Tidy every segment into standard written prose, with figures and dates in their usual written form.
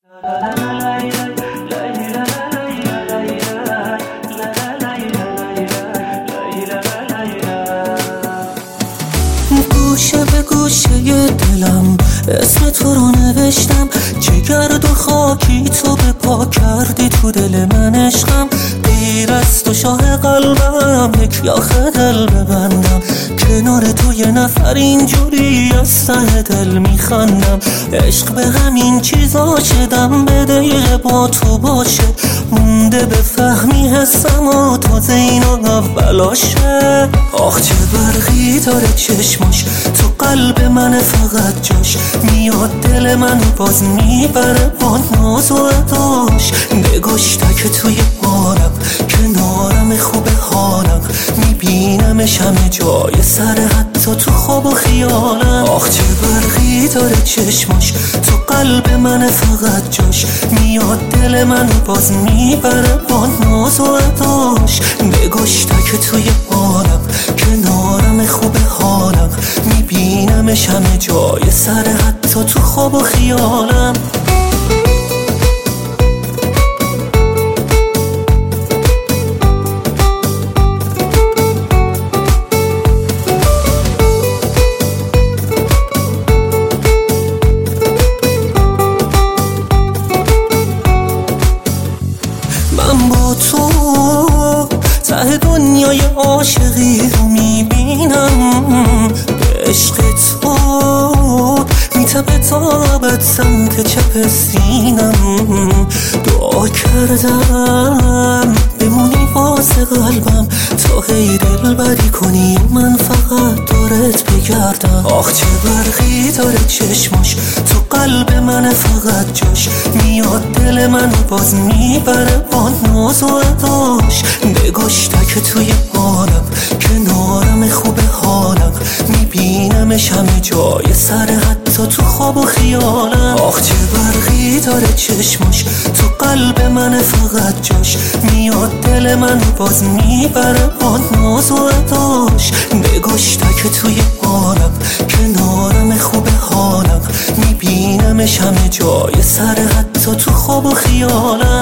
گوشه به گوشه دلم اسم تو رو نوشتم، چه گرد و خاکی تو به پا کردی تو دل من عشقم. غیر از تو شاه قلبم یک یاخه دل ببندم، کنار تو یه نفر اینجوری از ته دل میخندم. عشق به همین چیزا شدم، به دقیقه با تو باشه مونده به فهمی حسم و تازه اینا اولاشه. آخ چه برقی داره چشماش، تو قلب من فقط جاش میاد، دل منو باز میبره با ناز و اداش. نگاش تک توی بارم، کنارم خوب حالم، میبینمش همه جای سر حتی تو خواب و خیالم. آخ چه برقی داره چشماش، تو قلب من فقط جاش میاد، دل منو باز میبره با ناز و اداش. نگاش تک توی بارم، کنارم خوب حالم، میبینمش همه جای سر حتی تو خواب و خیالم. من با تو ته دنیای عاشقی رو میبینم، به عشق تو میتپه تابت سمت چپ سینم. دعا کردم بمونی واسه قلبم، تا هی دل بری کنی من فقط دورت بگردم. آخ چه برقی داره چشماش، تو قلب من فقط جاش میاد، دل منو باز میبره با ناز و اداش. نگاش تک توی بارم، کنارم خوب حالم، میبینمش همه جای سر حتی تو خواب و خیالم. آخ چه برقی داره چشماش، تو قلب من فقط جاش میاد، دل منو باز میبره با ناز و اداش. نگاش تک توی بارم، کنارم خوب حالم، میبینمش همه جای سر حتی تو خواب و خیالم.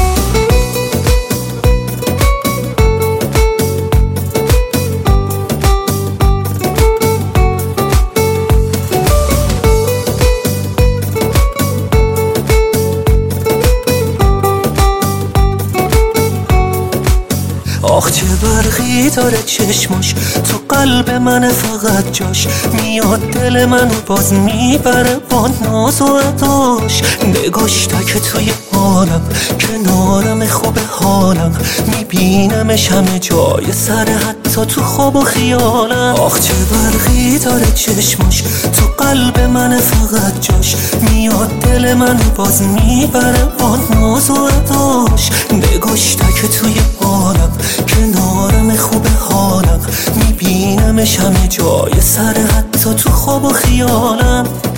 آخ چه برقی داره چشماش، تو قلب من فقط جاش میاد، دل منو باز میبره با ناز و اداش. نگاش تک توی بارم، کنارم خوب حالم، میبینمش همه جای سر حتی تو خواب و خیالم. آخ چه برقی داره چشماش، تو قلب من فقط جاش میاد، دل منو باز میبره با ناز و اداش. نگاش تک توی بارم، کنارم خوب حالم، میبینمش همه جای سر حتی تو خواب و خیالم.